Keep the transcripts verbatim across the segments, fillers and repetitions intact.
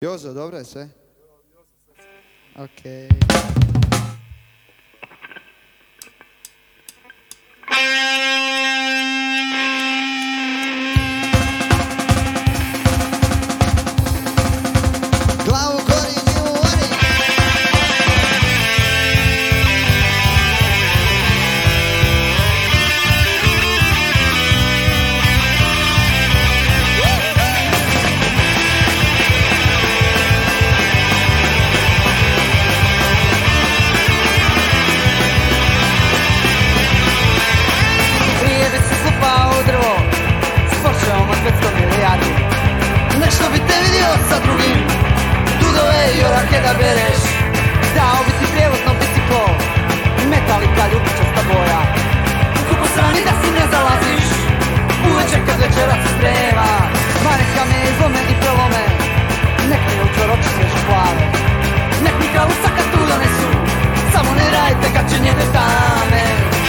Jozo, dobro je sve? Okej. Glavu gori, njivu ori. Prije bi se slupao u drvo s Porscheom od petsto milijardi. Nešto bi te vidio sa drugim, dudove i orahe da bereš. Dao bi ti prijevozno biciklo, metalika ljubičasta boja. Kupo strani da si ne zalaziš, uveče kad večera se sprema. Ma neka me izlome i prelome, nek mi u čoročiće šplave. Nek mi kavu kad tu donesu, samo ne radite kad će njene tame.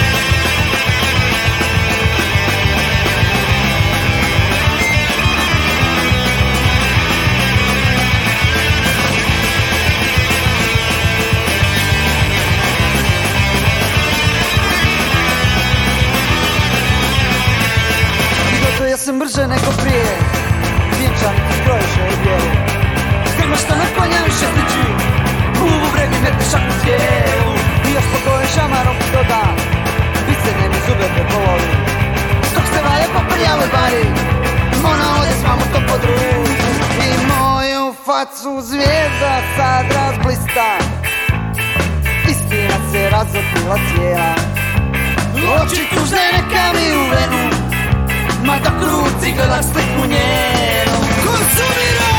Ja sam brže nego prije, vjenčani ti skroješe i bijeli. Krma što na konja više sliči, u bubregu metne šaku cijelu. I još pokoje šamarom ti doda, vicene mi zube te polovi. Stok se vaje po prljavoj bari, ona ode s mamutom pod ruku. I moju facu zvijezda sad razblista, istina se razotila cijela. Oči tužne neka mi u venu, ma da kruci gledaš sliku njenu. Konsumira!